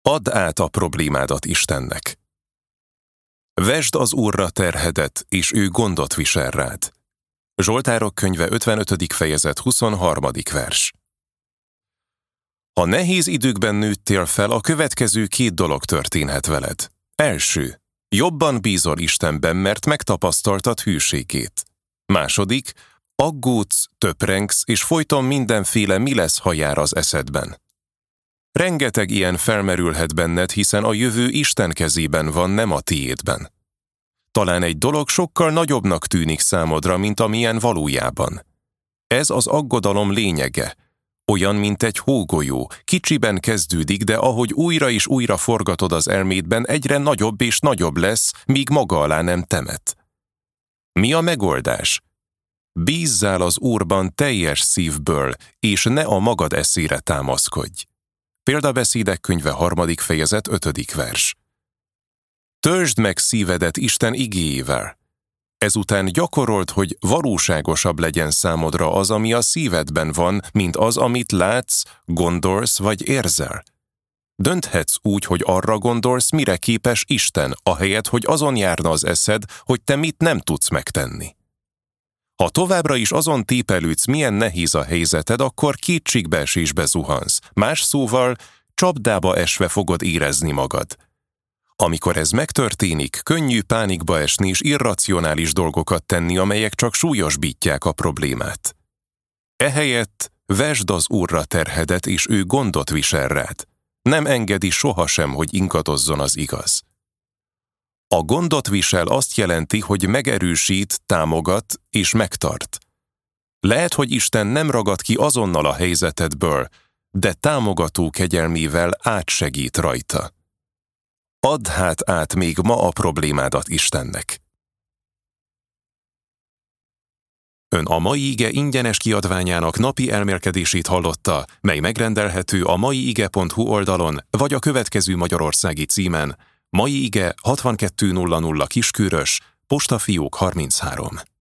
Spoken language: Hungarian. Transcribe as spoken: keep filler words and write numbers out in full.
Add át a problémádat Istennek. Vesd az Úrra terhedet, és ő gondot visel rád. Zsoltárok könyve ötvenötödik fejezet huszonharmadik vers. Ha nehéz időkben nőttél fel, a következő két dolog történhet veled. Első, jobban bízol Istenben, mert megtapasztaltad hűségét. Második, aggódsz, töprengsz, és folyton mindenféle mi lesz, ha jár az eszedben. Rengeteg ilyen felmerülhet benned, hiszen a jövő Isten kezében van, nem a tiédben. Talán egy dolog sokkal nagyobbnak tűnik számodra, mint amilyen valójában. Ez az aggodalom lényege. Olyan, mint egy hógolyó, kicsiben kezdődik, de ahogy újra és újra forgatod az elmédben, egyre nagyobb és nagyobb lesz, míg maga alá nem temet. Mi a megoldás? Bízzál az Úrban teljes szívből, és ne a magad eszére támaszkodj. Példabeszédek könyve harmadik fejezet ötödik vers. Töltsd meg szívedet Isten igéjével. Ezután gyakorold, hogy valóságosabb legyen számodra az, ami a szívedben van, mint az, amit látsz, gondolsz vagy érzel. Dönthetsz úgy, hogy arra gondolsz, mire képes Isten, ahelyett, hogy azon járna az eszed, hogy te mit nem tudsz megtenni. Ha továbbra is azon tépelődsz, milyen nehéz a helyzeted, akkor kétségbeesésbe zuhansz. Más szóval, csapdába esve fogod érezni magad. Amikor ez megtörténik, könnyű pánikba esni és irracionális dolgokat tenni, amelyek csak súlyosbítják a problémát. Ehelyett vesd az Úrra terhedet, és ő gondot visel rád. Nem engedi sohasem, hogy ingadozzon az igaz. A gondot visel azt jelenti, hogy megerősít, támogat és megtart. Lehet, hogy Isten nem ragad ki azonnal a helyzetedből, de támogató kegyelmével átsegít rajta. Add hát át még ma a problémádat Istennek. Ön a Mai Ige ingyenes kiadványának napi elmélkedését hallotta, mely megrendelhető a maiige pont hu oldalon, vagy a következő magyarországi címen: Mai Ige hatvankettő nulla nulla Kiskörös, postafiók harminchárom.